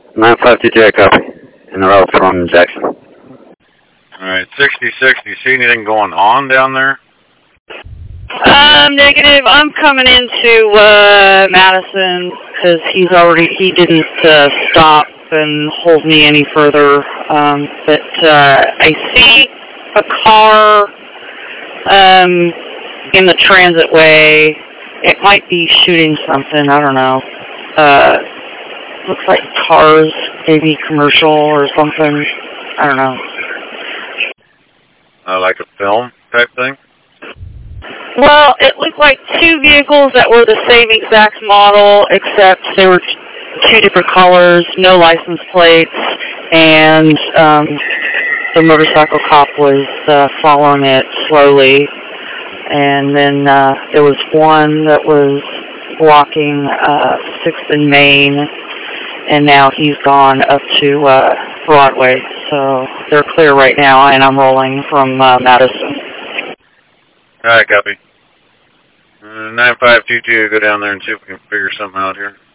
9522, I copy. In the route from Jackson. Alright, 66, do you see anything going on down there? Negative. I'm coming into Madison because he didn't stop and hold me any further. But I see a car in the transit way. It might be shooting something. I don't know. Looks like cars, maybe commercial or something. I don't know. Like a film type thing? Well, it looked like two vehicles that were the same exact model, except they were two different colors, no license plates, and the motorcycle cop was following it slowly. And then there was one that was blocking 6th and Main, and now he's gone up to Broadway. So they're clear right now, and I'm rolling from Madison. Alright, copy. 9522, go down there and see if we can figure something out here.